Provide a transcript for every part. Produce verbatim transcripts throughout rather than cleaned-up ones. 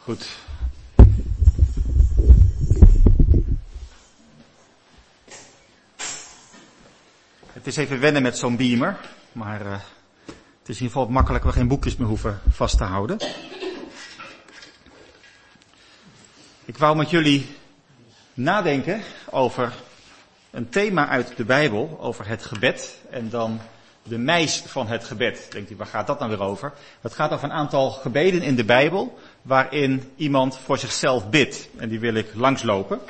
Goed. Het is even wennen met zo'n beamer, maar uh, het is in ieder geval makkelijk, we geen boekjes meer hoeven vast te houden. Ik wou met jullie nadenken over een thema uit de Bijbel, over het gebed en dan de meis van het gebed. Denkt u, waar gaat dat nou weer over? Het gaat over een aantal gebeden in de Bijbel waarin iemand voor zichzelf bidt. En die wil ik langslopen.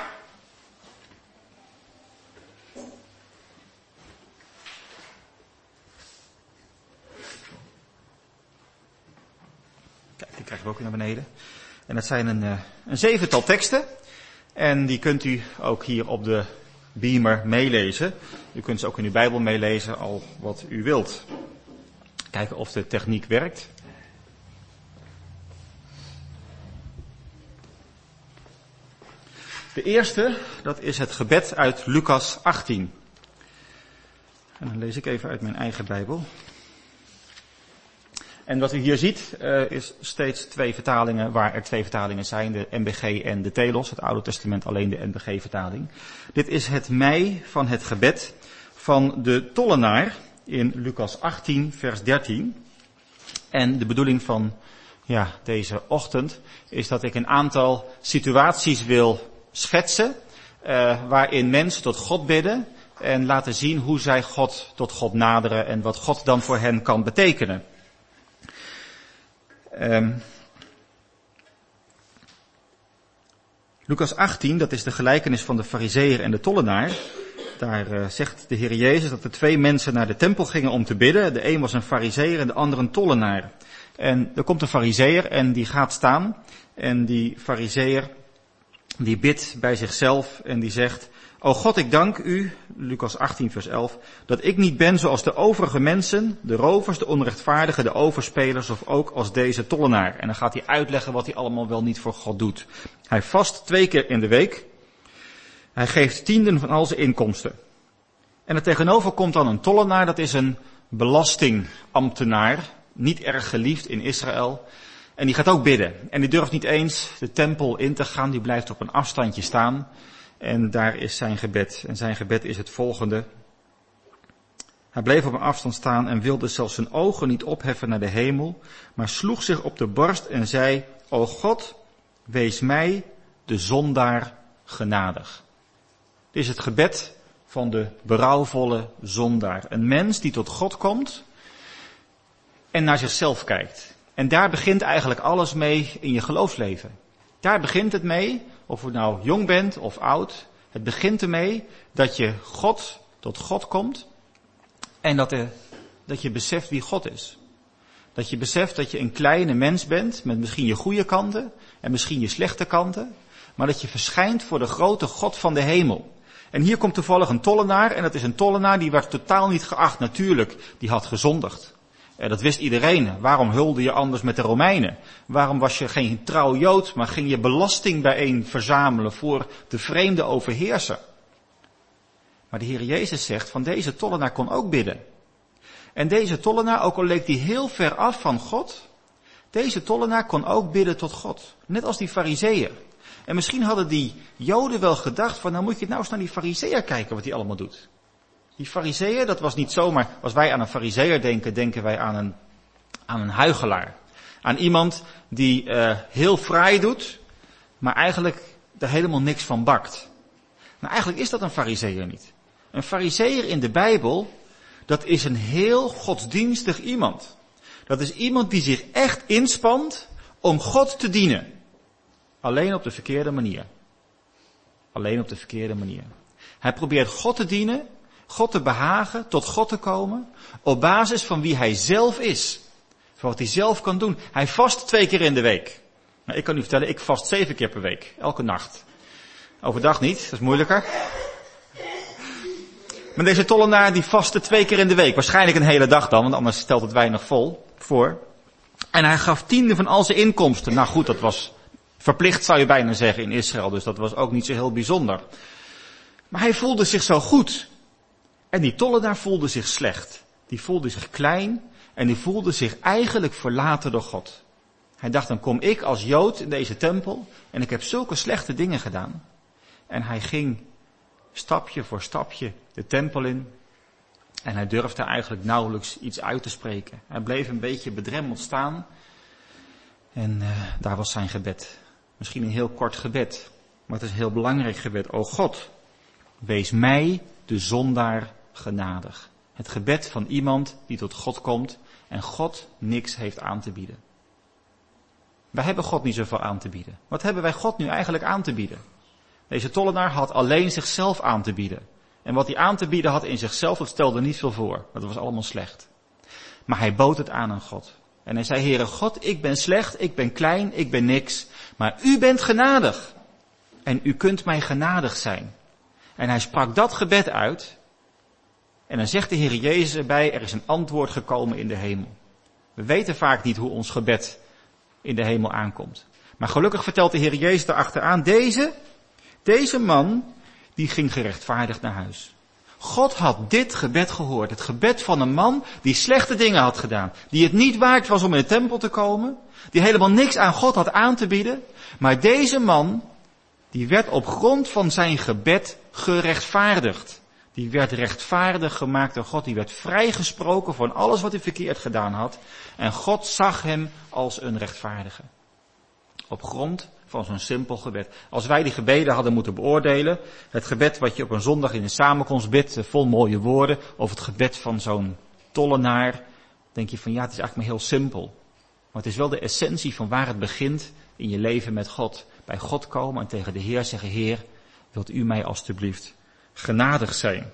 Kijk, die krijgen we ook weer naar beneden. En dat zijn een, een zevental teksten. En die kunt u ook hier op de beamer meelezen. U kunt ze ook in uw Bijbel meelezen, al wat u wilt. Kijken of de techniek werkt. De eerste, dat is het gebed uit Lucas achttien. En dan lees ik even uit mijn eigen Bijbel. En wat u hier ziet, uh, is steeds twee vertalingen, waar er twee vertalingen zijn, de N B G en de Telos, het Oude Testament alleen de N B G-vertaling. Dit is het mij van het gebed van de tollenaar in Lucas achttien, vers dertien. En de bedoeling van ja, deze ochtend is dat ik een aantal situaties wil schetsen, uh, waarin mensen tot God bidden en laten zien hoe zij God tot God naderen en wat God dan voor hen kan betekenen. Um, Lucas achttien, dat is de gelijkenis van de farizeeër en de tollenaar. Daar uh, zegt de Heer Jezus dat er twee mensen naar de tempel gingen om te bidden. De een was een farizeeër en de ander een tollenaar. En er komt een farizeeër en die gaat staan. En die farizeeër die bidt bij zichzelf en die zegt: O God, ik dank u, Lucas achttien vers elf, dat ik niet ben zoals de overige mensen, de rovers, de onrechtvaardigen, de overspelers of ook als deze tollenaar. En dan gaat hij uitleggen wat hij allemaal wel niet voor God doet. Hij vast twee keer in de week. Hij geeft tienden van al zijn inkomsten. En er tegenover komt dan een tollenaar, dat is een belastingambtenaar, niet erg geliefd in Israël. En die gaat ook bidden. En die durft niet eens de tempel in te gaan, die blijft op een afstandje staan. En daar is zijn gebed. En zijn gebed is het volgende. Hij bleef op een afstand staan en wilde zelfs zijn ogen niet opheffen naar de hemel, maar sloeg zich op de borst en zei: O God, wees mij, de zondaar, genadig. Dit is het gebed van de berouwvolle zondaar. Een mens die tot God komt en naar zichzelf kijkt. En daar begint eigenlijk alles mee in je geloofsleven. Daar begint het mee, of je nou jong bent of oud. Het begint ermee dat je God tot God komt en dat, er, dat je beseft wie God is. Dat je beseft dat je een kleine mens bent met misschien je goede kanten en misschien je slechte kanten, maar dat je verschijnt voor de grote God van de hemel. En hier komt toevallig een tollenaar en dat is een tollenaar die werd totaal niet geacht. Natuurlijk, die had gezondigd. Dat wist iedereen. Waarom hulde je anders met de Romeinen? Waarom was je geen trouw Jood, maar ging je belasting bijeen verzamelen voor de vreemde overheerser? Maar de Heer Jezus zegt, van deze tollenaar kon ook bidden. En deze tollenaar, ook al leek die heel ver af van God, deze tollenaar kon ook bidden tot God. Net als die farizeeër. En misschien hadden die Joden wel gedacht van, nou moet je nou eens naar die farizeeër kijken wat hij allemaal doet. Die farizeeër, dat was niet zomaar, als wij aan een farizeeër denken, denken wij aan een, aan een huichelaar. Aan iemand die uh, heel fraai doet, maar eigenlijk er helemaal niks van bakt. Nou, eigenlijk is dat een farizeeër niet. Een farizeeër in de Bijbel, dat is een heel godsdienstig iemand. Dat is iemand die zich echt inspant om God te dienen. Alleen op de verkeerde manier. Alleen op de verkeerde manier. Hij probeert God te dienen, God te behagen, tot God te komen, op basis van wie hij zelf is. Van wat hij zelf kan doen. Hij vast twee keer in de week. Nou, ik kan u vertellen, ik vast zeven keer per week. Elke nacht. Overdag niet, dat is moeilijker. Maar deze tollenaar die vastte twee keer in de week. Waarschijnlijk een hele dag dan, want anders stelt het weinig vol voor. En hij gaf tiende van al zijn inkomsten. Nou goed, dat was verplicht zou je bijna zeggen in Israël. Dus dat was ook niet zo heel bijzonder. Maar hij voelde zich zo goed. En die tollenaar voelde zich slecht. Die voelde zich klein en die voelde zich eigenlijk verlaten door God. Hij dacht, dan kom ik als Jood in deze tempel en ik heb zulke slechte dingen gedaan. En hij ging stapje voor stapje de tempel in. En hij durfde eigenlijk nauwelijks iets uit te spreken. Hij bleef een beetje bedremmeld staan. En uh, daar was zijn gebed. Misschien een heel kort gebed. Maar het is een heel belangrijk gebed. O God, wees mij, de zondaar, genadig. Het gebed van iemand die tot God komt en God niks heeft aan te bieden. Wij hebben God niet zoveel aan te bieden. Wat hebben wij God nu eigenlijk aan te bieden? Deze tollenaar had alleen zichzelf aan te bieden. En wat hij aan te bieden had in zichzelf, dat stelde niet veel voor. Dat was allemaal slecht. Maar hij bood het aan aan God. En hij zei, Heere God, ik ben slecht, ik ben klein, ik ben niks. Maar u bent genadig. En u kunt mij genadig zijn. En hij sprak dat gebed uit. En dan zegt de Heer Jezus erbij, er is een antwoord gekomen in de hemel. We weten vaak niet hoe ons gebed in de hemel aankomt. Maar gelukkig vertelt de Heer Jezus erachteraan, deze, deze man, die ging gerechtvaardigd naar huis. God had dit gebed gehoord. Het gebed van een man die slechte dingen had gedaan. Die het niet waard was om in de tempel te komen. Die helemaal niks aan God had aan te bieden. Maar deze man, die werd op grond van zijn gebed gerechtvaardigd. Die werd rechtvaardig gemaakt door God. Die werd vrijgesproken van alles wat hij verkeerd gedaan had. En God zag hem als een rechtvaardige. Op grond van zo'n simpel gebed. Als wij die gebeden hadden moeten beoordelen, het gebed wat je op een zondag in een samenkomst bidt, vol mooie woorden, of het gebed van zo'n tollenaar, denk je van ja, het is eigenlijk maar heel simpel. Maar het is wel de essentie van waar het begint in je leven met God. Bij God komen en tegen de Heer zeggen, Heer, wilt u mij alstublieft genadig zijn.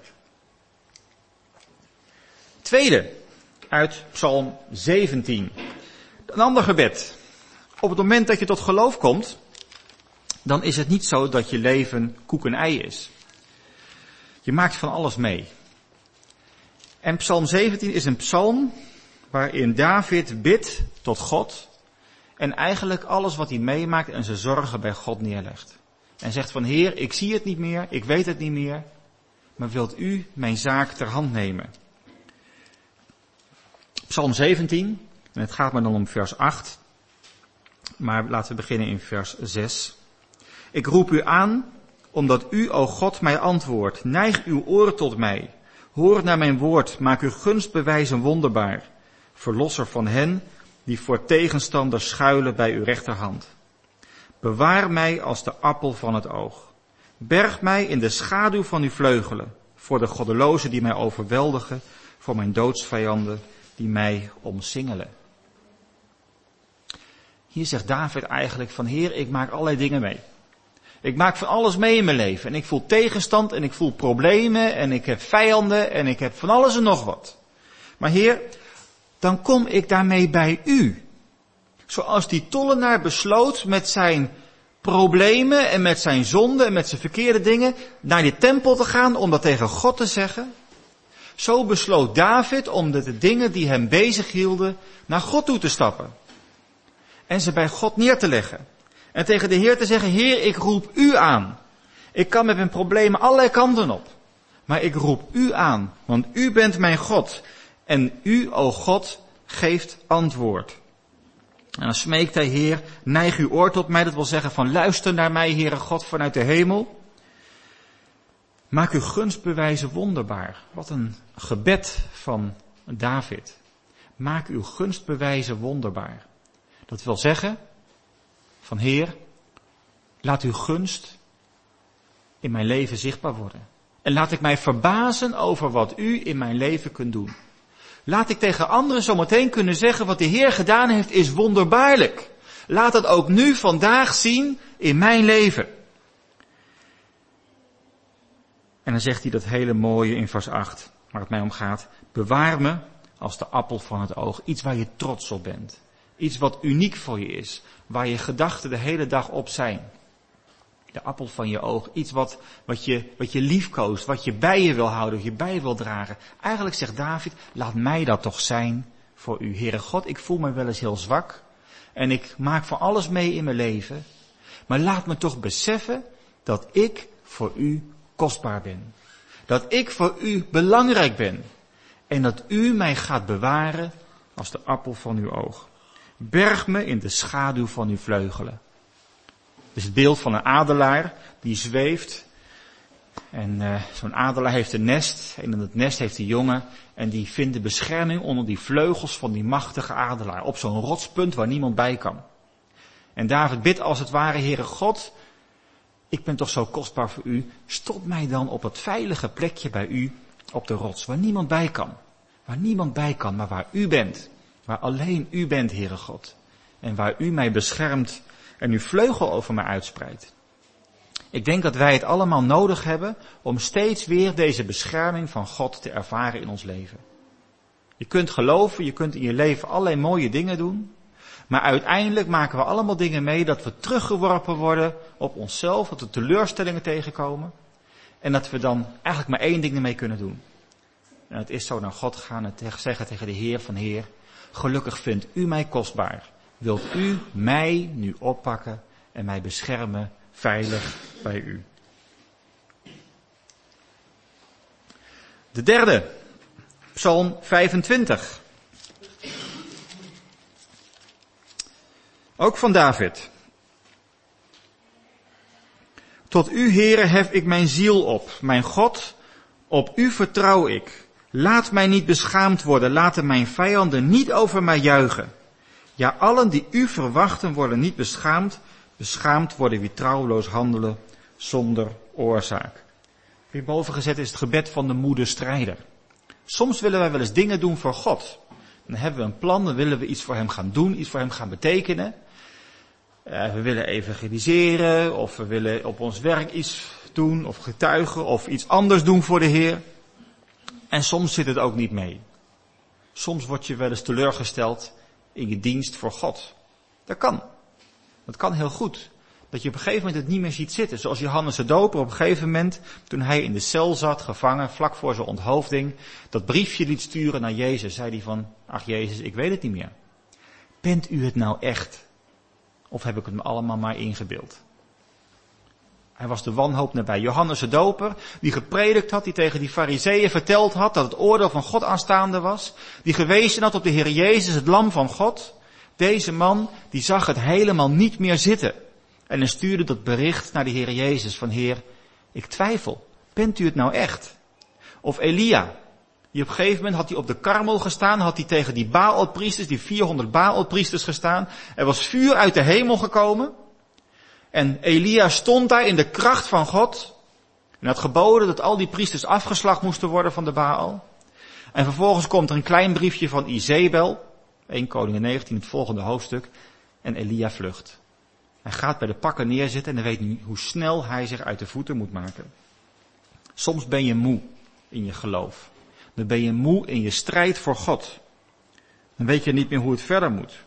Tweede, uit Psalm zeventien. Een ander gebed. Op het moment dat je tot geloof komt, dan is het niet zo dat je leven koek en ei is. Je maakt van alles mee. En Psalm zeventien is een psalm waarin David bidt tot God en eigenlijk alles wat hij meemaakt en zijn zorgen bij God neerlegt. En zegt van Heer, ik zie het niet meer, ik weet het niet meer, maar wilt u mijn zaak ter hand nemen? Psalm zeventien, en het gaat maar dan om vers acht, maar laten we beginnen in vers zes. Ik roep u aan, omdat u, o God, mij antwoordt. Neig uw oren tot mij. Hoor naar mijn woord, maak uw gunstbewijzen wonderbaar. Verlosser van hen die voor tegenstanders schuilen bij uw rechterhand. Bewaar mij als de appel van het oog. Berg mij in de schaduw van uw vleugelen. Voor de goddelozen die mij overweldigen. Voor mijn doodsvijanden die mij omsingelen. Hier zegt David eigenlijk van Heer, ik maak allerlei dingen mee. Ik maak van alles mee in mijn leven. En ik voel tegenstand en ik voel problemen en ik heb vijanden en ik heb van alles en nog wat. Maar Heer, dan kom ik daarmee bij u. Zoals die tollenaar besloot met zijn problemen en met zijn zonden en met zijn verkeerde dingen naar die tempel te gaan om dat tegen God te zeggen. Zo besloot David om de dingen die hem bezighielden naar God toe te stappen. En ze bij God neer te leggen. En tegen de Heer te zeggen, Heer, ik roep u aan. Ik kan met mijn problemen allerlei kanten op. Maar ik roep u aan, want u bent mijn God. En u, o God, geeft antwoord. En dan smeekt hij, Heer, neig uw oor tot mij. Dat wil zeggen van luister naar mij, Heere God, vanuit de hemel. Maak uw gunstbewijzen wonderbaar. Wat een gebed van David. Maak uw gunstbewijzen wonderbaar. Dat wil zeggen, van Heer, laat uw gunst in mijn leven zichtbaar worden. En laat ik mij verbazen over wat u in mijn leven kunt doen. Laat ik tegen anderen zometeen kunnen zeggen, wat de Heer gedaan heeft is wonderbaarlijk. Laat dat ook nu vandaag zien in mijn leven. En dan zegt hij dat hele mooie in vers acht, waar het mij om gaat. Bewaar me als de appel van het oog. Iets waar je trots op bent. Iets wat uniek voor je is. Waar je gedachten de hele dag op zijn. De appel van je oog. Iets wat, wat, je, wat je liefkoost. Wat je bij je wil houden. Wat je bij je wil dragen. Eigenlijk zegt David, laat mij dat toch zijn voor u. Heere God, ik voel me wel eens heel zwak. En ik maak van alles mee in mijn leven. Maar laat me toch beseffen dat ik voor u kostbaar ben. Dat ik voor u belangrijk ben. En dat u mij gaat bewaren als de appel van uw oog. Berg me in de schaduw van uw vleugelen. Dus het beeld van een adelaar die zweeft. En uh, zo'n adelaar heeft een nest. En in het nest heeft hij jongen. En die vinden bescherming onder die vleugels van die machtige adelaar. Op zo'n rotspunt waar niemand bij kan. En David bidt als het ware, Heere God, ik ben toch zo kostbaar voor u. Stop mij dan op het veilige plekje bij u op de rots. Waar niemand bij kan. Waar niemand bij kan, maar waar u bent. Waar alleen u bent, Heere God. En waar u mij beschermt en uw vleugel over mij uitspreidt. Ik denk dat wij het allemaal nodig hebben om steeds weer deze bescherming van God te ervaren in ons leven. Je kunt geloven, je kunt in je leven allerlei mooie dingen doen. Maar uiteindelijk maken we allemaal dingen mee dat we teruggeworpen worden op onszelf, dat we teleurstellingen tegenkomen. En dat we dan eigenlijk maar één ding ermee kunnen doen. En het is zo naar God gaan en tegen, zeggen tegen de Heer van Heer, gelukkig vindt u mij kostbaar. Wilt u mij nu oppakken en mij beschermen veilig bij u. De derde, Psalm vijfentwintig. Ook van David. Tot u, Heere, hef ik mijn ziel op. Mijn God, op u vertrouw ik. Laat mij niet beschaamd worden. Laten mijn vijanden niet over mij juichen. Ja, allen die u verwachten worden niet beschaamd. Beschaamd worden wie trouweloos handelen zonder oorzaak. Hierboven gezet is het gebed van de moede strijder. Soms willen wij wel eens dingen doen voor God. Dan hebben we een plan, dan willen we iets voor hem gaan doen, iets voor hem gaan betekenen. Uh, we willen evangeliseren, of we willen op ons werk iets doen, of getuigen, of iets anders doen voor de Heer. En soms zit het ook niet mee. Soms word je wel eens teleurgesteld in je dienst voor God. Dat kan. Dat kan heel goed. Dat je op een gegeven moment het niet meer ziet zitten. Zoals Johannes de Doper op een gegeven moment, toen hij in de cel zat, gevangen, vlak voor zijn onthoofding, dat briefje liet sturen naar Jezus. Zei hij van, ach Jezus, ik weet het niet meer. Bent u het nou echt? Of heb ik het me allemaal maar ingebeeld? Hij was de wanhoop nabij. Johannes de Doper, die gepredikt had, die tegen die fariseeën verteld had dat het oordeel van God aanstaande was. Die gewezen had op de Heer Jezus, het lam van God. Deze man, die zag het helemaal niet meer zitten. En hij stuurde dat bericht naar de Heer Jezus van, Heer, ik twijfel. Bent u het nou echt? Of Elia, die op een gegeven moment had hij op de Karmel gestaan, had hij tegen die Baalpriesters, die vierhonderd Baalpriesters gestaan. Er was vuur uit de hemel gekomen. En Elia stond daar in de kracht van God. En had geboden dat al die priesters afgeslacht moesten worden van de Baal. En vervolgens komt er een klein briefje van Izebel, eerste Koningen negentien, het volgende hoofdstuk. En Elia vlucht. Hij gaat bij de pakken neerzitten en hij weet niet hoe snel hij zich uit de voeten moet maken. Soms ben je moe in je geloof. Dan ben je moe in je strijd voor God. Dan weet je niet meer hoe het verder moet.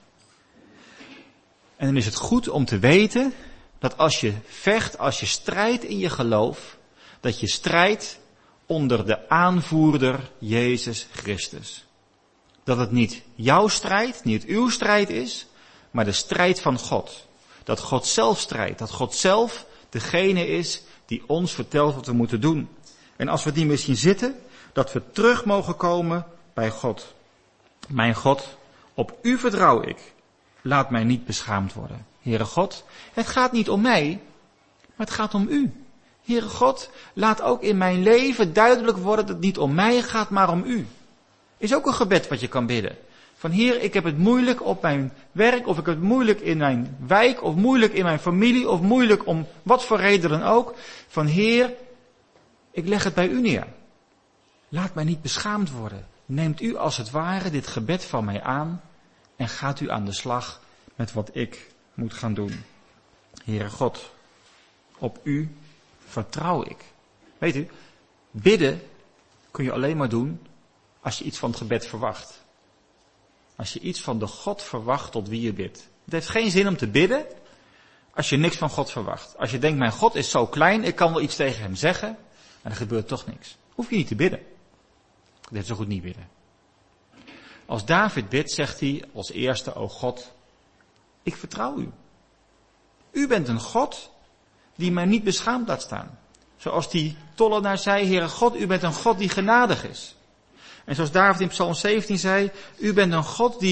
En dan is het goed om te weten dat als je vecht, als je strijdt in je geloof, dat je strijdt onder de aanvoerder Jezus Christus. Dat het niet jouw strijd, niet uw strijd is, maar de strijd van God. Dat God zelf strijdt, dat God zelf degene is die ons vertelt wat we moeten doen. En als we die misschien zitten, dat we terug mogen komen bij God. Mijn God, op u vertrouw ik. Laat mij niet beschaamd worden. Heere God, het gaat niet om mij, maar het gaat om u. Heere God, laat ook in mijn leven duidelijk worden dat het niet om mij gaat, maar om u. Is ook een gebed wat je kan bidden. Van Heer, ik heb het moeilijk op mijn werk, of ik heb het moeilijk in mijn wijk, of moeilijk in mijn familie, of moeilijk om wat voor reden dan ook. Van Heer, ik leg het bij u neer. Laat mij niet beschaamd worden. Neemt u als het ware dit gebed van mij aan en gaat u aan de slag met wat ik moet gaan doen. Heere God, op u vertrouw ik. Weet u, bidden kun je alleen maar doen als je iets van het gebed verwacht. Als je iets van de God verwacht tot wie je bidt. Het heeft geen zin om te bidden als je niks van God verwacht. Als je denkt, mijn God is zo klein, ik kan wel iets tegen hem zeggen, maar er gebeurt toch niks. Hoef je niet te bidden. Ik deed zo goed niet bidden. Als David bidt, zegt hij als eerste, o God, ik vertrouw u. U bent een God die mij niet beschaamd laat staan. Zoals die tollenaar zei, Heere God, u bent een God die genadig is. En zoals David in Psalm zeventien zei, u bent een God die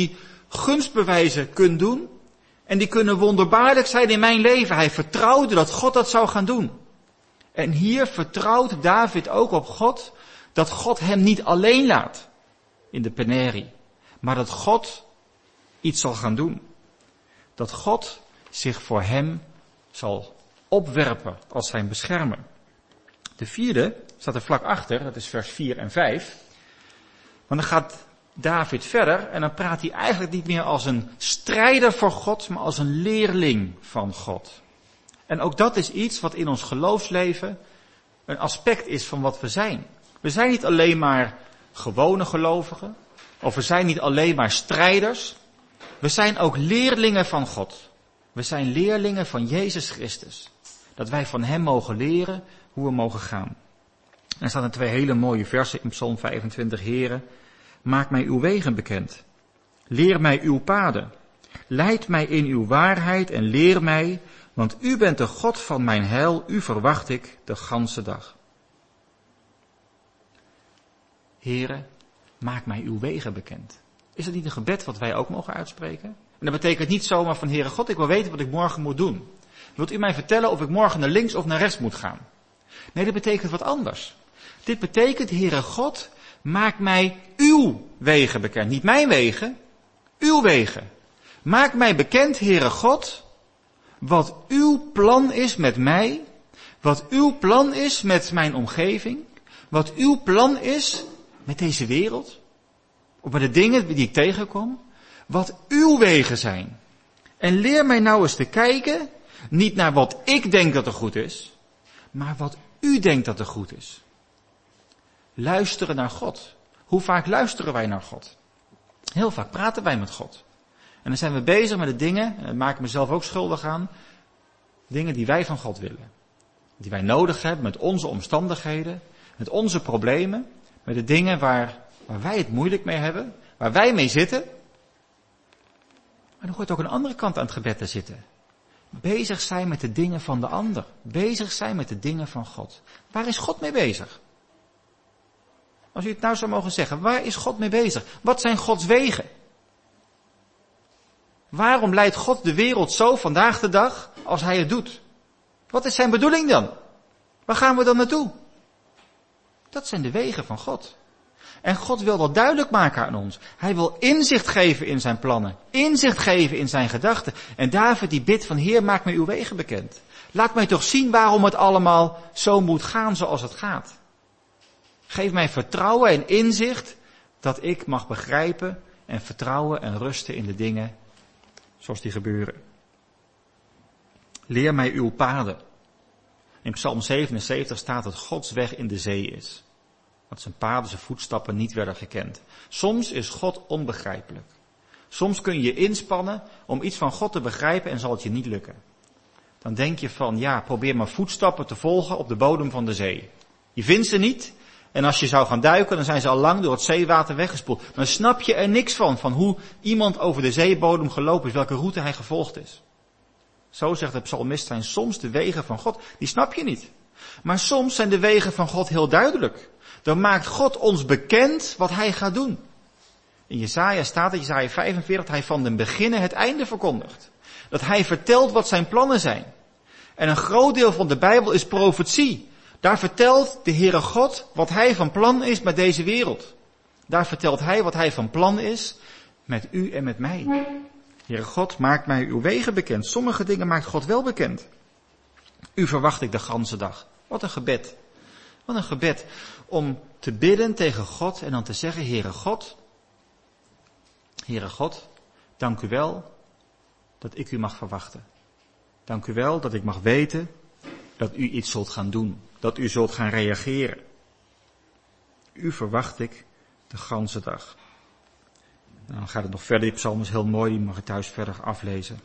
gunstbewijzen kunt doen. En die kunnen wonderbaarlijk zijn in mijn leven. Hij vertrouwde dat God dat zou gaan doen. En hier vertrouwt David ook op God, dat God hem niet alleen laat in de penerie, maar dat God iets zal gaan doen. Dat God zich voor hem zal opwerpen als zijn beschermer. De vierde staat er vlak achter, dat is vers vier en vijf. Want dan gaat David verder en dan praat hij eigenlijk niet meer als een strijder voor God, maar als een leerling van God. En ook dat is iets wat in ons geloofsleven een aspect is van wat we zijn. We zijn niet alleen maar gewone gelovigen, of we zijn niet alleen maar strijders. We zijn ook leerlingen van God. We zijn leerlingen van Jezus Christus. Dat wij van hem mogen leren hoe we mogen gaan. Er staan er twee hele mooie versen in Psalm vijfentwintig. Heere, maak mij uw wegen bekend. Leer mij uw paden. Leid mij in uw waarheid en leer mij, want u bent de God van mijn heil, u verwacht ik de ganse dag. Heere, maak mij uw wegen bekend. Is dat niet een gebed wat wij ook mogen uitspreken? En dat betekent niet zomaar van, Heere God, ik wil weten wat ik morgen moet doen. Wilt u mij vertellen of ik morgen naar links of naar rechts moet gaan? Nee, dat betekent wat anders. Dit betekent, Heere God, maak mij uw wegen bekend. Niet mijn wegen, uw wegen. Maak mij bekend, Heere God, wat uw plan is met mij, wat uw plan is met mijn omgeving, wat uw plan is met deze wereld, of met de dingen die ik tegenkom, wat uw wegen zijn. En leer mij nou eens te kijken, niet naar wat ik denk dat er goed is, maar wat u denkt dat er goed is. Luisteren naar God. Hoe vaak luisteren wij naar God? Heel vaak praten wij met God. En dan zijn we bezig met de dingen, en daar maak ik mezelf ook schuldig aan, dingen die wij van God willen. Die wij nodig hebben met onze omstandigheden, met onze problemen, met de dingen waar, waar wij het moeilijk mee hebben, waar wij mee zitten. Maar er hoort ook een andere kant aan het gebed te zitten. Bezig zijn met de dingen van de ander. Bezig zijn met de dingen van God. Waar is God mee bezig? Als u het nou zou mogen zeggen, waar is God mee bezig? Wat zijn Gods wegen? Waarom leidt God de wereld zo vandaag de dag als hij het doet? Wat is zijn bedoeling dan? Waar gaan we dan naartoe? Dat zijn de wegen van God. En God wil dat duidelijk maken aan ons. Hij wil inzicht geven in zijn plannen. Inzicht geven in zijn gedachten. En David die bidt van, Heer, maak mij uw wegen bekend. Laat mij toch zien waarom het allemaal zo moet gaan zoals het gaat. Geef mij vertrouwen en inzicht dat ik mag begrijpen en vertrouwen en rusten in de dingen zoals die gebeuren. Leer mij uw paden. In Psalm zevenenzeventig staat dat Gods weg in de zee is. Dat zijn paden, zijn voetstappen niet werden gekend. Soms is God onbegrijpelijk. Soms kun je je inspannen om iets van God te begrijpen en zal het je niet lukken. Dan denk je van, ja, probeer maar voetstappen te volgen op de bodem van de zee. Je vindt ze niet. En als je zou gaan duiken, dan zijn ze al lang door het zeewater weggespoeld. Dan snap je er niks van, van hoe iemand over de zeebodem gelopen is, welke route hij gevolgd is. Zo zegt de psalmist, zijn soms de wegen van God, die snap je niet. Maar soms zijn de wegen van God heel duidelijk. Dan maakt God ons bekend wat hij gaat doen. In Jesaja staat in Jesaja vijfenveertig dat hij van den beginnen het einde verkondigt. Dat hij vertelt wat zijn plannen zijn. En een groot deel van de Bijbel is profetie. Daar vertelt de Heere God wat hij van plan is met deze wereld. Daar vertelt hij wat hij van plan is met u en met mij. Heere God, maak mij uw wegen bekend. Sommige dingen maakt God wel bekend. U verwacht ik de ganse dag. Wat een gebed. Wat een gebed. Om te bidden tegen God en dan te zeggen, Heere God, Heere God, dank u wel dat ik u mag verwachten. Dank u wel dat ik mag weten dat u iets zult gaan doen. Dat u zult gaan reageren. U verwacht ik de ganse dag. Nou, dan gaat het nog verder. Die psalm is heel mooi, die mag ik thuis verder aflezen.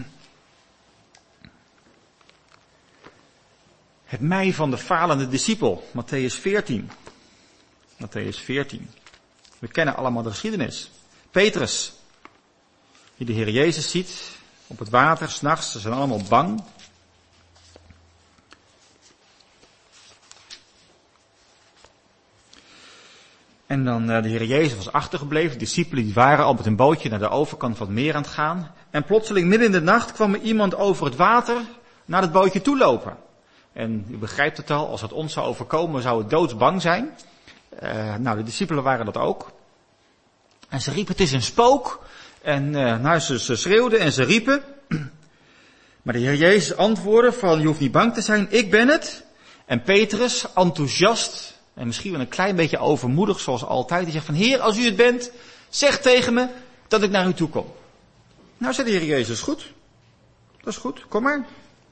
Het mij van de falende discipel, Mattheüs veertien. Mattheüs veertien. We kennen allemaal de geschiedenis. Petrus, die de Heer Jezus ziet op het water, 's nachts, ze zijn allemaal bang. En dan uh, de Heer Jezus was achtergebleven. De discipelen die waren al met een bootje naar de overkant van het meer aan het gaan. En plotseling midden in de nacht kwam er iemand over het water naar het bootje toe lopen. En u begrijpt het al, als het ons zou overkomen, zou het doodsbang zijn. Uh, nou, de discipelen waren dat ook. En ze riepen, het is een spook. En uh, nou, ze, ze schreeuwden en ze riepen. Maar de Heer Jezus antwoordde van, je hoeft niet bang te zijn, ik ben het. En Petrus, enthousiast en misschien wel een klein beetje overmoedig zoals altijd, die zegt van, Heer, als u het bent, zeg tegen me dat ik naar u toe kom. Nou, zei de Heer Jezus, goed. Dat is goed, kom maar.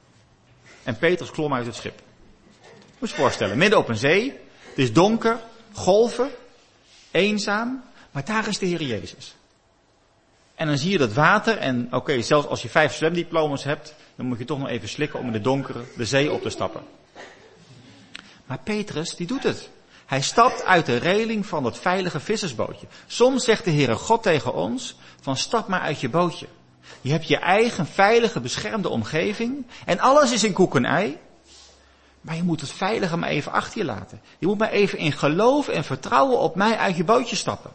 En Petrus klom uit het schip. Moet je je voorstellen, midden op een zee, het is donker, golven, eenzaam, maar daar is de Heer Jezus. En dan zie je dat water en oké, okay, zelfs als je vijf zwemdiploma's hebt, dan moet je toch nog even slikken om in de donkere de zee op te stappen. Maar Petrus, die doet het. Hij stapt uit de reling van dat veilige vissersbootje. Soms zegt de Heere God tegen ons, van stap maar uit je bootje. Je hebt je eigen veilige, beschermde omgeving en alles is in koek en ei. Maar je moet het veilige maar even achter je laten. Je moet maar even in geloof en vertrouwen op mij uit je bootje stappen.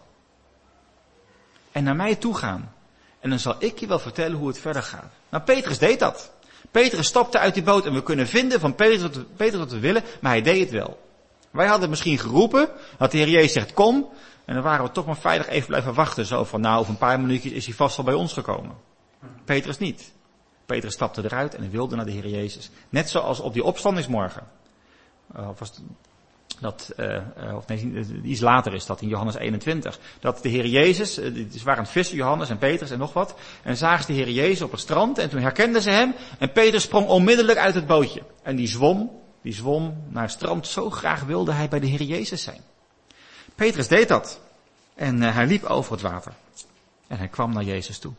En naar mij toe gaan. En dan zal ik je wel vertellen hoe het verder gaat. Nou, Petrus deed dat. Petrus stapte uit die boot en we kunnen vinden van Petrus wat we, Petrus wat we willen, maar hij deed het wel. Wij hadden misschien geroepen, dat de Heer Jezus zegt kom, en dan waren we toch maar veilig even blijven wachten. Zo van nou, over een paar minuutjes is hij vast al bij ons gekomen. Petrus niet. Petrus stapte eruit en hij wilde naar de Heer Jezus. Net zoals op die opstandingsmorgen. Uh, of was het, dat, uh, uh, of nee, iets later is dat, in Johannes eenentwintig. Dat de Heer Jezus, uh, ze waren aan het vissen, Johannes en Petrus en nog wat. En zagen ze de Heer Jezus op het strand en toen herkenden ze hem. En Petrus sprong onmiddellijk uit het bootje. En die zwom, die zwom naar het strand. Zo graag wilde hij bij de Heer Jezus zijn. Petrus deed dat. En uh, hij liep over het water. En hij kwam naar Jezus toe.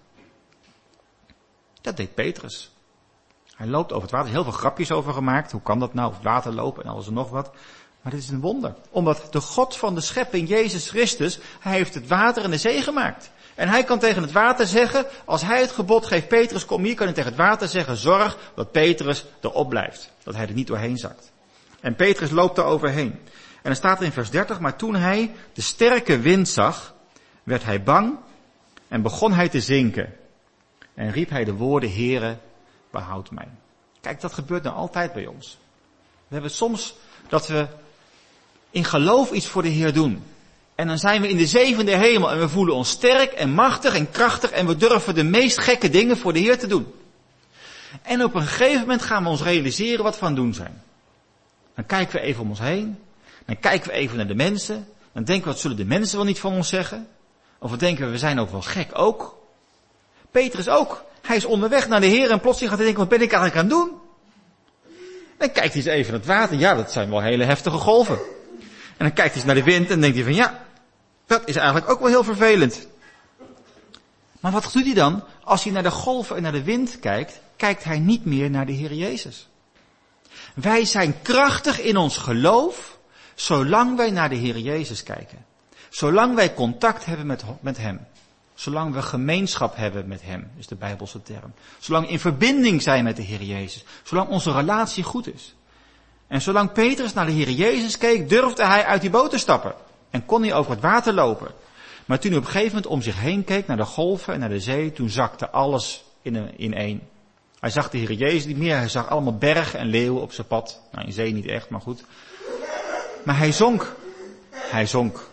Dat deed Petrus. Hij loopt over het water. Er zijn heel veel grapjes over gemaakt. Hoe kan dat nou? Over het water lopen en alles en nog wat. Maar dit is een wonder. Omdat de God van de schepping, Jezus Christus, hij heeft het water en de zee gemaakt. En hij kan tegen het water zeggen, als hij het gebod geeft, Petrus, kom hier, kan hij tegen het water zeggen, zorg dat Petrus erop blijft. Dat hij er niet doorheen zakt. En Petrus loopt er overheen. En dan staat er in vers dertig, maar toen hij de sterke wind zag, werd hij bang en begon hij te zinken. En riep hij de woorden, Heere, behoud mij. Kijk, dat gebeurt nou altijd bij ons. We hebben soms dat we in geloof iets voor de Heer doen. En dan zijn we in de zevende hemel en we voelen ons sterk en machtig en krachtig en we durven de meest gekke dingen voor de Heer te doen. En op een gegeven moment gaan we ons realiseren wat we aan het doen zijn. Dan kijken we even om ons heen. Dan kijken we even naar de mensen. Dan denken we, wat zullen de mensen wel niet van ons zeggen? Of we denken, we zijn ook wel gek ook. Petrus ook. Hij is onderweg naar de Heer en plotseling gaat hij denken, wat ben ik eigenlijk aan het doen? Dan kijkt hij eens even naar het water. Ja, dat zijn wel hele heftige golven. En dan kijkt hij eens naar de wind en denkt hij van, ja, dat is eigenlijk ook wel heel vervelend. Maar wat doet hij dan? Als hij naar de golven en naar de wind kijkt, kijkt hij niet meer naar de Heer Jezus. Wij zijn krachtig in ons geloof, zolang wij naar de Heer Jezus kijken. Zolang wij contact hebben met, met Hem. Zolang we gemeenschap hebben met Hem, is de Bijbelse term. Zolang we in verbinding zijn met de Heer Jezus. Zolang onze relatie goed is. En zolang Petrus naar de Heer Jezus keek, durfde hij uit die boot te stappen. En kon hij over het water lopen. Maar toen hij op een gegeven moment om zich heen keek, naar de golven en naar de zee, toen zakte alles in, in één. Hij zag de Heer Jezus niet meer, hij zag allemaal bergen en leeuwen op zijn pad. Nou, in zee niet echt, maar goed. Maar hij zonk. Hij zonk.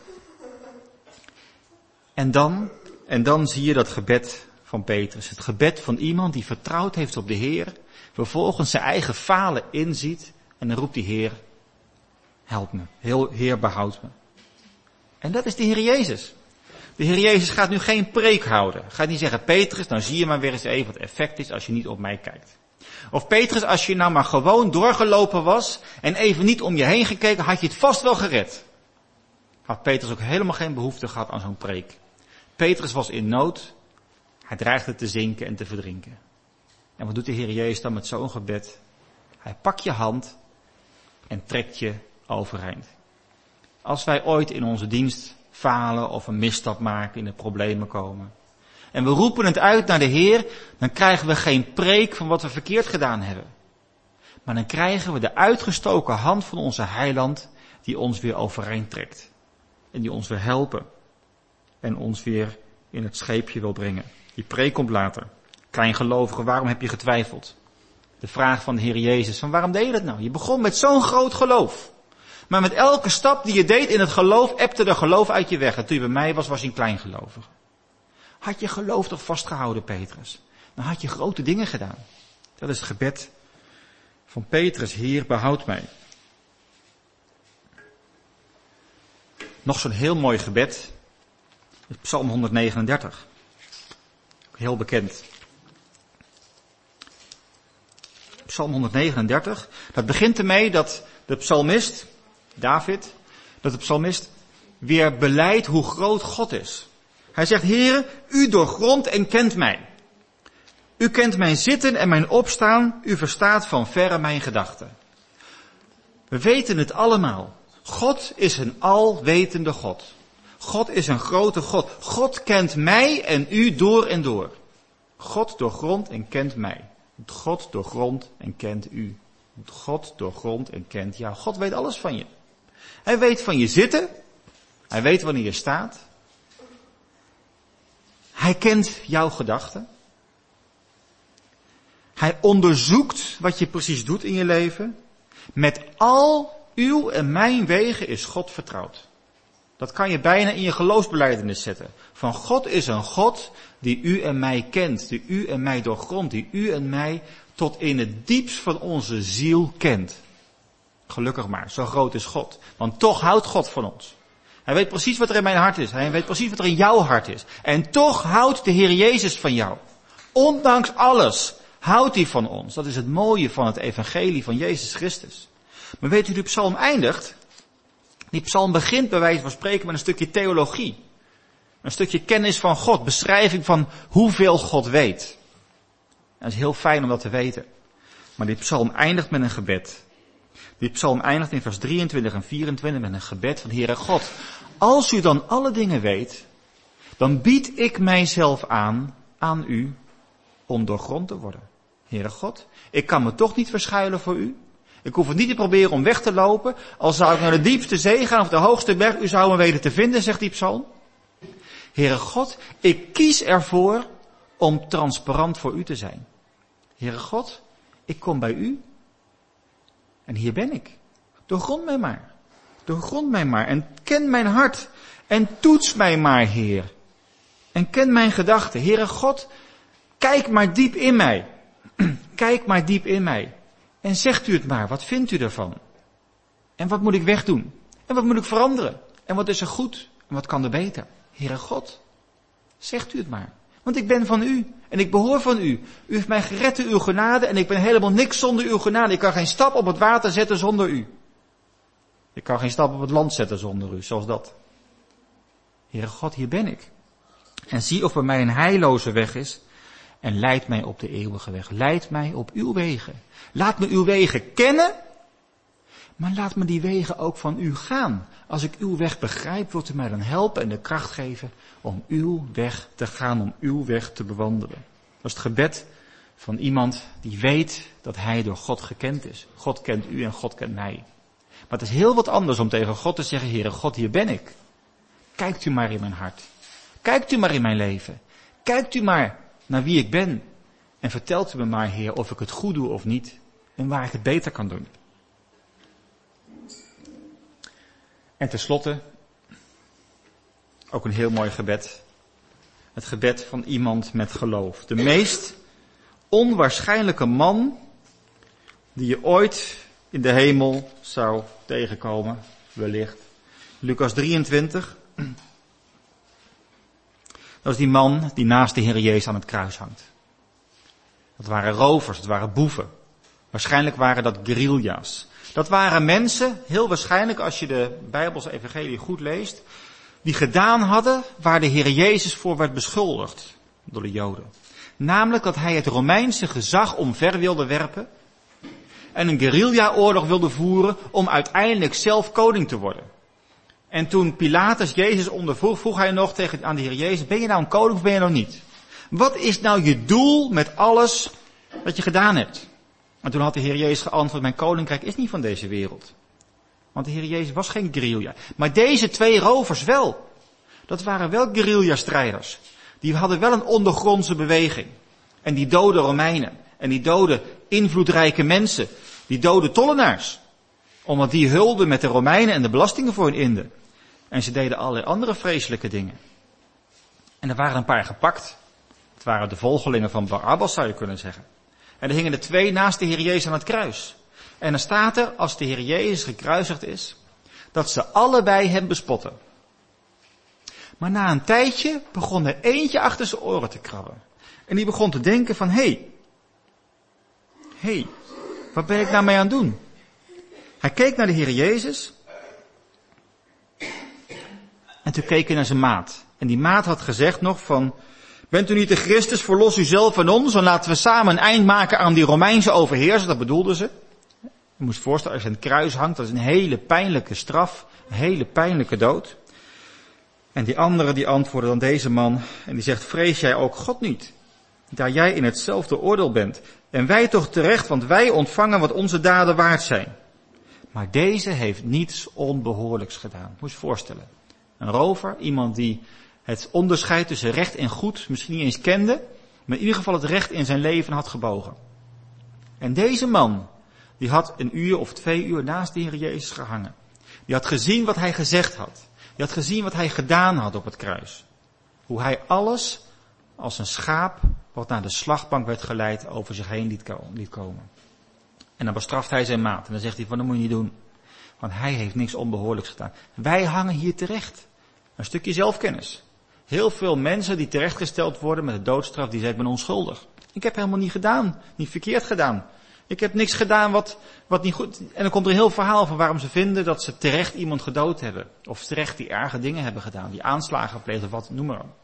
En dan, en dan zie je dat gebed van Petrus. Het gebed van iemand die vertrouwd heeft op de Heer, vervolgens zijn eigen falen inziet en dan roept die Heer, help me, Heer behoud me. En dat is de Heer Jezus. De Heer Jezus gaat nu geen preek houden. Gaat niet zeggen, Petrus, nou zie je maar weer eens even wat het effect is als je niet op mij kijkt. Of Petrus, als je nou maar gewoon doorgelopen was en even niet om je heen gekeken, had je het vast wel gered. Had Petrus ook helemaal geen behoefte gehad aan zo'n preek. Petrus was in nood. Hij dreigde te zinken en te verdrinken. En wat doet de Heer Jezus dan met zo'n gebed? Hij pakt je hand en trekt je overeind. Als wij ooit in onze dienst falen of een misstap maken, in de problemen komen. En we roepen het uit naar de Heer, dan krijgen we geen preek van wat we verkeerd gedaan hebben. Maar dan krijgen we de uitgestoken hand van onze heiland die ons weer overeind trekt. en die ons wil helpen. En ons weer in het scheepje wil brengen. Die preek komt later. Kleingelovige, waarom heb je getwijfeld? De vraag van de Heer Jezus, van waarom deed je dat nou? Je begon met zo'n groot geloof. Maar met elke stap die je deed in het geloof, ebte de geloof uit je weg. En toen je bij mij was, was je een kleingelovige. Had je geloof toch vastgehouden, Petrus? Dan had je grote dingen gedaan. Dat is het gebed van Petrus. Heer, behoud mij. Nog zo'n heel mooi gebed. Psalm honderdnegenendertig. Heel bekend. Psalm honderdnegenendertig. Dat begint ermee dat de psalmist, David, dat de psalmist weer belijdt hoe groot God is. Hij zegt, Heere, u doorgrondt en kent mij. U kent mijn zitten en mijn opstaan. U verstaat van verre mijn gedachten. We weten het allemaal. God is een alwetende God. God is een grote God. God kent mij en u door en door. God doorgrondt en kent mij. God doorgrondt en kent u. God doorgrondt en kent jou. God weet alles van je. Hij weet van je zitten. Hij weet wanneer je staat. Hij kent jouw gedachten. Hij onderzoekt wat je precies doet in je leven. Met al uw en mijn wegen is God vertrouwd. Dat kan je bijna in je geloofsbelijdenis zetten. Van God is een God die u en mij kent. Die u en mij doorgrondt. Die u en mij tot in het diepst van onze ziel kent. Gelukkig maar, zo groot is God. Want toch houdt God van ons. Hij weet precies wat er in mijn hart is. Hij weet precies wat er in jouw hart is. En toch houdt de Heer Jezus van jou. Ondanks alles houdt hij van ons. Dat is het mooie van het evangelie van Jezus Christus. Maar weet u, die psalm eindigt. Die psalm begint bij wijze van spreken met een stukje theologie. Een stukje kennis van God. Beschrijving van hoeveel God weet. Dat is heel fijn om dat te weten. Maar die psalm eindigt met een gebed. Die psalm eindigt in vers drieëntwintig en vierentwintig met een gebed van Heere God. Als u dan alle dingen weet, dan bied ik mijzelf aan, aan u, om doorgrond te worden. Heere God, ik kan me toch niet verschuilen voor u. Ik hoef het niet te proberen om weg te lopen. Al zou ik naar de diepste zee gaan of de hoogste berg, u zou me weten te vinden, zegt die psalm. Heere God, ik kies ervoor om transparant voor u te zijn. Heere God, ik kom bij u. En hier ben ik. Doorgrond mij maar. Doorgrond mij maar. En ken mijn hart. En toets mij maar, Heer. En ken mijn gedachten. Heere God, kijk maar diep in mij. Kijk maar diep in mij. En zegt u het maar. Wat vindt u ervan? En wat moet ik wegdoen? En wat moet ik veranderen? En wat is er goed? En wat kan er beter? Heere God, zegt u het maar. Want ik ben van u. En ik behoor van u. U heeft mij gered door uw genade. En ik ben helemaal niks zonder uw genade. Ik kan geen stap op het water zetten zonder u. Ik kan geen stap op het land zetten zonder u. Zoals dat. Heere God, hier ben ik. En zie of er mij een heilloze weg is. En leid mij op de eeuwige weg. Leid mij op uw wegen. Laat me uw wegen kennen. Maar laat me die wegen ook van u gaan. Als ik uw weg begrijp, wilt u mij dan helpen en de kracht geven om uw weg te gaan, om uw weg te bewandelen. Dat is het gebed van iemand die weet dat hij door God gekend is. God kent u en God kent mij. Maar het is heel wat anders om tegen God te zeggen, Heere God, hier ben ik. Kijkt u maar in mijn hart. Kijkt u maar in mijn leven. Kijkt u maar naar wie ik ben. En vertelt u me maar, Heer, of ik het goed doe of niet. En waar ik het beter kan doen. En tenslotte, ook een heel mooi gebed. Het gebed van iemand met geloof. De meest onwaarschijnlijke man die je ooit in de hemel zou tegenkomen, wellicht. Lucas drieëntwintig. Dat is die man die naast de Heer Jezus aan het kruis hangt. Dat waren rovers, dat waren boeven. Waarschijnlijk waren dat guerrilla's. Dat waren mensen, heel waarschijnlijk als je de Bijbelse evangelie goed leest, die gedaan hadden waar de Heer Jezus voor werd beschuldigd door de Joden. Namelijk dat hij het Romeinse gezag omver wilde werpen en een guerrilla-oorlog wilde voeren om uiteindelijk zelf koning te worden. En toen Pilatus Jezus ondervroeg, vroeg hij nog tegen, aan de Heer Jezus, ben je nou een koning of ben je nou niet? Wat is nou je doel met alles wat je gedaan hebt? En toen had de Heer Jezus geantwoord, mijn koninkrijk is niet van deze wereld. Want de Heer Jezus was geen guerrilla. Maar deze twee rovers wel. Dat waren wel guerrilla-strijders. Die hadden wel een ondergrondse beweging. En die doden Romeinen. En die doden invloedrijke mensen. Die doden tollenaars. Omdat die hulden met de Romeinen en de belastingen voor hun inden. En ze deden allerlei andere vreselijke dingen. En er waren een paar gepakt. Het waren de volgelingen van Barabbas, zou je kunnen zeggen. En er hingen er twee naast de Heer Jezus aan het kruis. En dan staat er, als de Heer Jezus gekruisigd is, dat ze allebei hem bespotten. Maar na een tijdje begon er eentje achter zijn oren te krabben. En die begon te denken van, hé, hey, hé, hey, wat ben ik nou mee aan het doen? Hij keek naar de Heer Jezus. En toen keek hij naar zijn maat. En die maat had gezegd nog van, bent u niet de Christus, verlos u zelf en ons, en laten we samen een eind maken aan die Romeinse overheerser, dat bedoelden ze. Je moest voorstellen, als je aan het kruis hangt, dat is een hele pijnlijke straf, een hele pijnlijke dood. En die andere die antwoordde dan deze man, en die zegt, vrees jij ook God niet, daar jij in hetzelfde oordeel bent. En wij toch terecht, want wij ontvangen wat onze daden waard zijn. Maar deze heeft niets onbehoorlijks gedaan. Moet je je voorstellen. Een rover, iemand die het onderscheid tussen recht en goed misschien niet eens kende, maar in ieder geval het recht in zijn leven had gebogen. En deze man, die had een uur of twee uur naast de Heer Jezus gehangen. Die had gezien wat hij gezegd had. Die had gezien wat hij gedaan had op het kruis. Hoe hij alles als een schaap wat naar de slagbank werd geleid over zich heen liet komen. En dan bestraft hij zijn maat. En dan zegt hij van, dat moet je niet doen. Want hij heeft niks onbehoorlijks gedaan. Wij hangen hier terecht. Een stukje zelfkennis. Heel veel mensen die terechtgesteld worden met de doodstraf, die zeggen, ik ben onschuldig. Ik heb helemaal niet gedaan, niet verkeerd gedaan. Ik heb niks gedaan wat, wat niet goed. En dan komt er een heel verhaal van waarom ze vinden dat ze terecht iemand gedood hebben. Of terecht die erge dingen hebben gedaan, die aanslagen gepleegd of wat, noem maar op.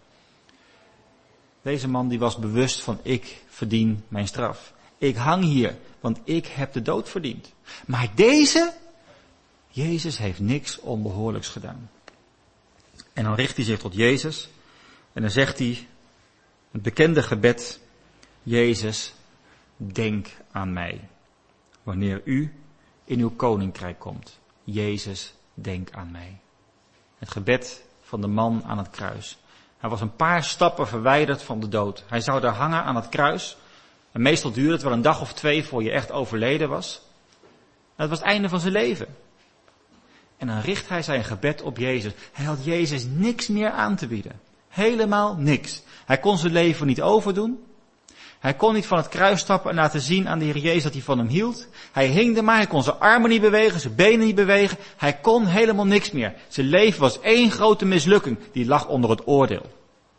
Deze man die was bewust van, ik verdien mijn straf. Ik hang hier, want ik heb de dood verdiend. Maar deze, Jezus heeft niks onbehoorlijks gedaan. En dan richt hij zich tot Jezus. En dan zegt hij, het bekende gebed, Jezus, denk aan mij. Wanneer u in uw koninkrijk komt. Jezus, denk aan mij. Het gebed van de man aan het kruis. Hij was een paar stappen verwijderd van de dood. Hij zou daar hangen aan het kruis. En meestal duurde het wel een dag of twee voor je echt overleden was. Dat was het einde van zijn leven. En dan richt hij zijn gebed op Jezus. Hij had Jezus niks meer aan te bieden. Helemaal niks. Hij kon zijn leven niet overdoen. Hij kon niet van het kruis stappen en laten zien aan de Heer Jezus dat hij van hem hield. Hij hing er maar, hij kon zijn armen niet bewegen, zijn benen niet bewegen. Hij kon helemaal niks meer. Zijn leven was één grote mislukking, die lag onder het oordeel.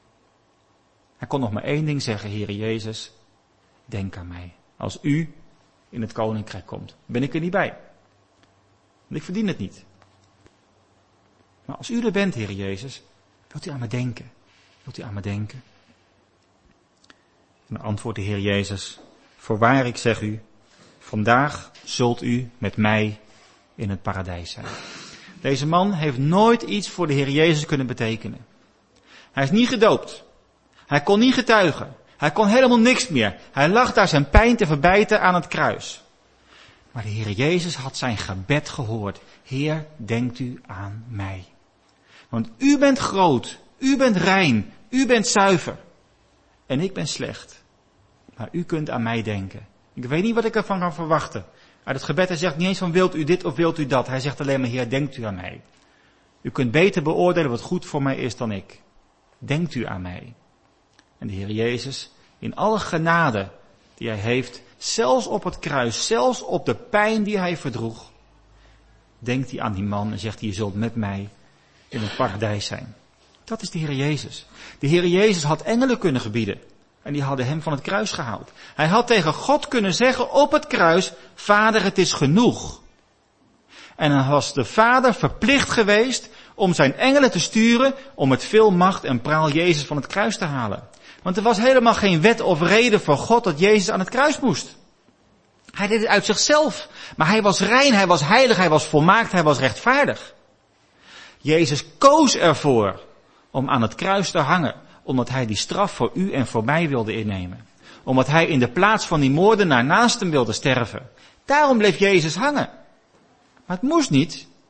Hij kon nog maar één ding zeggen, Heer Jezus, denk aan mij. Als u in het koninkrijk komt, ben ik er niet bij. Want ik verdien het niet. Maar als u er bent, Heer Jezus, wilt u aan me denken? Wilt u aan me denken? En dan antwoordt de Heer Jezus, voorwaar ik zeg u, vandaag zult u met mij in het paradijs zijn. Deze man heeft nooit iets voor de Heer Jezus kunnen betekenen. Hij is niet gedoopt. Hij kon niet getuigen. Hij kon helemaal niks meer. Hij lag daar zijn pijn te verbijten aan het kruis. Maar de Heer Jezus had zijn gebed gehoord. Heer, denkt u aan mij. Want u bent groot, u bent rein, u bent zuiver. En ik ben slecht. Maar u kunt aan mij denken. Ik weet niet wat ik ervan kan verwachten. Uit het gebed, hij zegt niet eens van wilt u dit of wilt u dat. Hij zegt alleen maar, Heer, denkt u aan mij. U kunt beter beoordelen wat goed voor mij is dan ik. Denkt u aan mij. En de Heer Jezus, in alle genade die hij heeft, zelfs op het kruis, zelfs op de pijn die hij verdroeg, denkt hij aan die man en zegt hij, je zult met mij in het paradijs zijn. Dat is de Heer Jezus. De Heer Jezus had engelen kunnen gebieden. En die hadden hem van het kruis gehaald. Hij had tegen God kunnen zeggen op het kruis, Vader, het is genoeg. En dan was de Vader verplicht geweest om zijn engelen te sturen om met veel macht en praal Jezus van het kruis te halen. Want er was helemaal geen wet of reden voor God dat Jezus aan het kruis moest. Hij deed het uit zichzelf. Maar hij was rein, hij was heilig, hij was volmaakt, hij was rechtvaardig. Jezus koos ervoor om aan het kruis te hangen, omdat hij die straf voor u en voor mij wilde innemen. Omdat hij in de plaats van die moordenaar naast hem wilde sterven. Daarom bleef Jezus hangen. Maar het moest niet,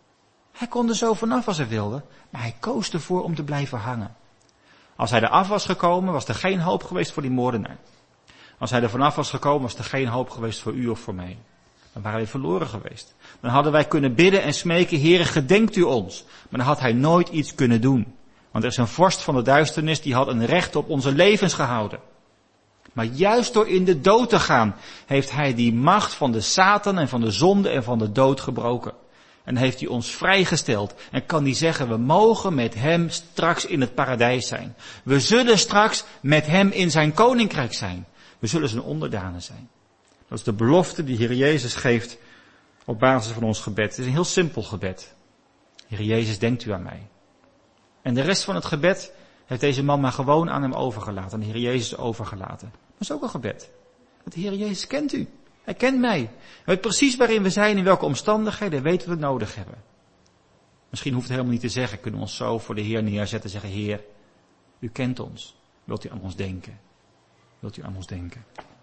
Hij kon er zo vanaf als hij wilde, maar hij koos ervoor om te blijven hangen. Als hij er af was gekomen, was er geen hoop geweest voor die moordenaar. Als hij er vanaf was gekomen, was er geen hoop geweest voor u of voor mij. Dan waren wij verloren geweest. Dan hadden wij kunnen bidden en smeken, Heere, gedenkt u ons. Maar dan had hij nooit iets kunnen doen. Want er is een vorst van de duisternis, die had een recht op onze levens gehouden. Maar juist door in de dood te gaan, heeft hij die macht van de Satan en van de zonde en van de dood gebroken. En heeft hij ons vrijgesteld. En kan hij zeggen, we mogen met hem straks in het paradijs zijn. We zullen straks met hem in zijn koninkrijk zijn. We zullen zijn onderdanen zijn. Dat is de belofte die Heer Jezus geeft op basis van ons gebed. Het is een heel simpel gebed. Heer Jezus, denkt u aan mij. En de rest van het gebed heeft deze man maar gewoon aan hem overgelaten. Aan de Heer Jezus overgelaten. Dat is ook een gebed. Want de Heer Jezus kent u. Hij kent mij. Hij weet precies waarin we zijn, in welke omstandigheden. Hij weet wat we nodig hebben. Misschien hoeft het helemaal niet te zeggen. Kunnen we ons zo voor de Heer neerzetten en zeggen, Heer, u kent ons. Wilt u aan ons denken? Wilt u aan ons denken?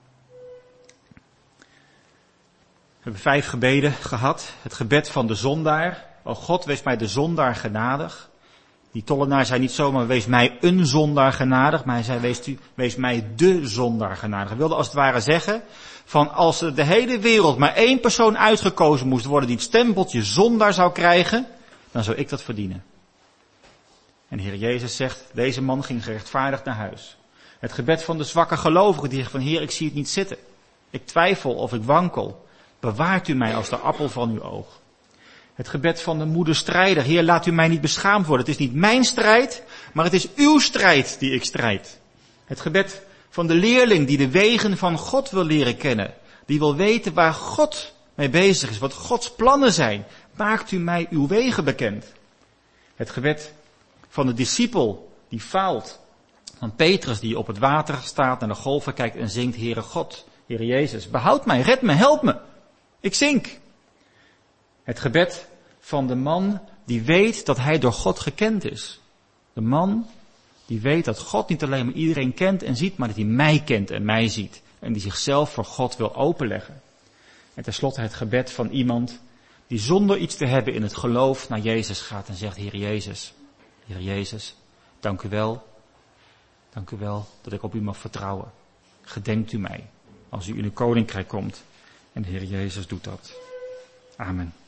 We hebben vijf gebeden gehad. Het gebed van de zondaar. O God, wees mij de zondaar genadig. Die tollenaar zei niet zomaar, wees mij een zondaar genadig, maar hij zei, wees, u, wees mij de zondaar genadig. Hij wilde als het ware zeggen, van als er de hele wereld maar één persoon uitgekozen moest worden die het stempeltje zondaar zou krijgen, dan zou ik dat verdienen. En de Heer Jezus zegt, deze man ging gerechtvaardigd naar huis. Het gebed van de zwakke gelovige, die zegt van, Heer, ik zie het niet zitten. Ik twijfel of ik wankel. Bewaart u mij als de appel van uw oog. Het gebed van de moeder strijder. Heer, laat u mij niet beschaamd worden. Het is niet mijn strijd, maar het is uw strijd die ik strijd. Het gebed van de leerling die de wegen van God wil leren kennen. Die wil weten waar God mee bezig is, wat Gods plannen zijn. Maakt u mij uw wegen bekend. Het gebed van de discipel die faalt. Van Petrus die op het water staat, naar de golven kijkt en zingt, Heere God, Heere Jezus, behoud mij, red me, help me. Ik zink. Het gebed van de man die weet dat hij door God gekend is. De man die weet dat God niet alleen maar iedereen kent en ziet, maar dat hij mij kent en mij ziet. En die zichzelf voor God wil openleggen. En tenslotte het gebed van iemand die zonder iets te hebben in het geloof naar Jezus gaat en zegt, Heer Jezus, Heer Jezus, dank u wel. Dank u wel dat ik op u mag vertrouwen. Gedenkt u mij als u in uw koninkrijk komt. En de Heer Jezus doet dat. Amen.